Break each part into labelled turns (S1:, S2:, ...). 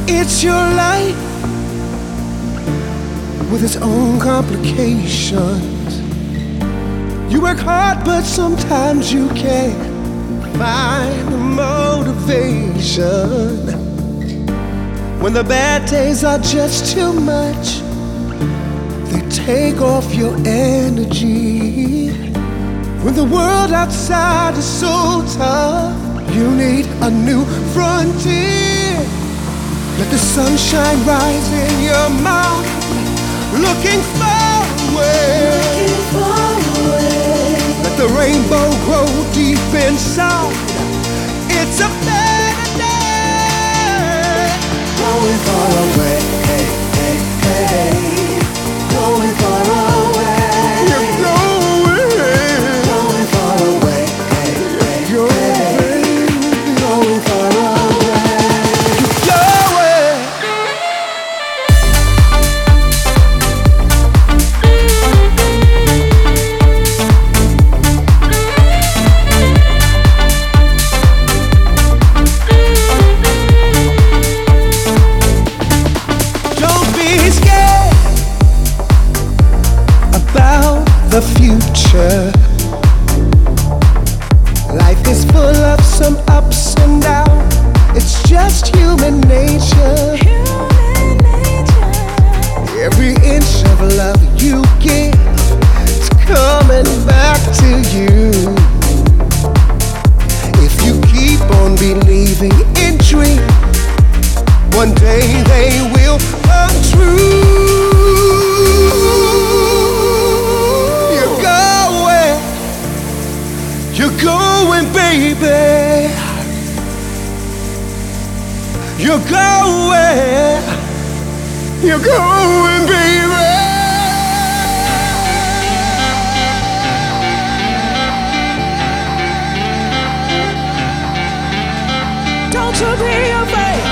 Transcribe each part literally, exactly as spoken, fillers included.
S1: It's your life with its own complications. You work hard, but sometimes you can't find the motivation. When the bad days are just too much, they take off your energy. When the world outside is so tough, you need a new frontier. Let the sunshine rise in your mouth, looking far away. Looking far away. Let the rainbow grow deep inside. It's a better day. Going far away, hey, hey, hey. Going far away. You're going. Going far away, hey, hey, hey. Going far away. The future. Life is full of some ups and downs. It's just human nature. Human nature. Every inch of love you give is coming back to you. If you keep on believing in dreams, one day they will come true. You're going, baby. You're going. You're going, baby. Don't you be afraid.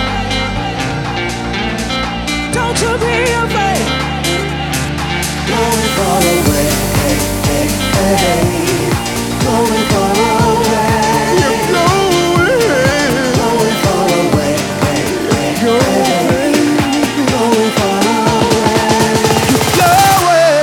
S1: Don't you be afraid. Going far away, hey, hey, hey. Going far away. You're going. Going far away. Hey, hey, going. Going far away. You're going.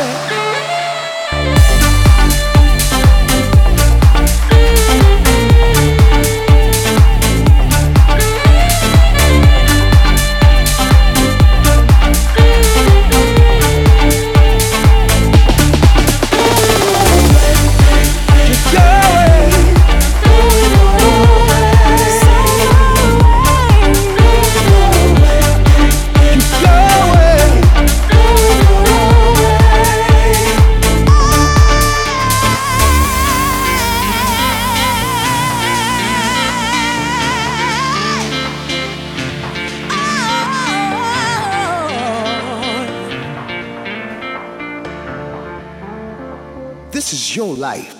S1: This is your life.